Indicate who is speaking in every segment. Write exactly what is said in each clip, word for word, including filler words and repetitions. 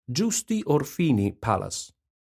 Speaker 1: Giusti Orfini Palace.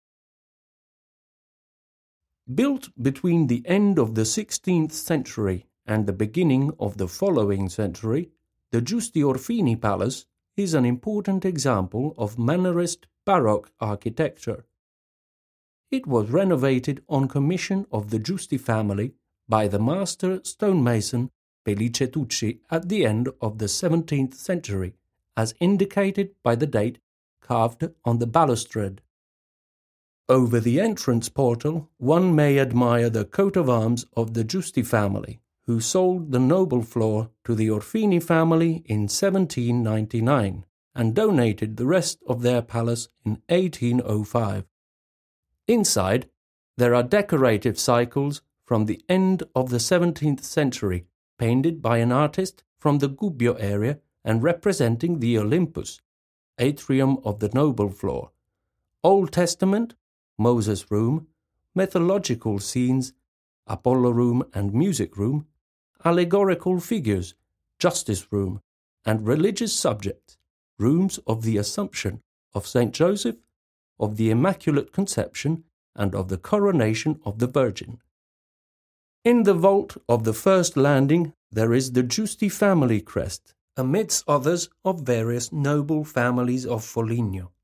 Speaker 1: Built between the end of the sixteenth century and the beginning of the following century, the Giusti Orfini Palace is an important example of Mannerist Baroque architecture. It was renovated on commission of the Giusti family by the master stonemason Felice Tucci at the end of the seventeenth century, as indicated by the date carved on the balustrade. Over the entrance portal, one may admire the coat of arms of the Giusti family, who sold the noble floor to the Orfini family in seventeen ninety-nine and donated the rest of their palace in eighteen oh five. Inside, there are decorative cycles from the end of the seventeenth century, painted by an artist from the Gubbio area and representing the Olympus, atrium of the noble floor, Old Testament, Moses room, mythological scenes, Apollo room and music room, allegorical figures, justice room, and religious subjects, rooms of the Assumption, of Saint Joseph, of the Immaculate Conception, and of the Coronation of the Virgin. In the vault of the first landing there is the Giusti family crest, amidst others of various noble families of Foligno.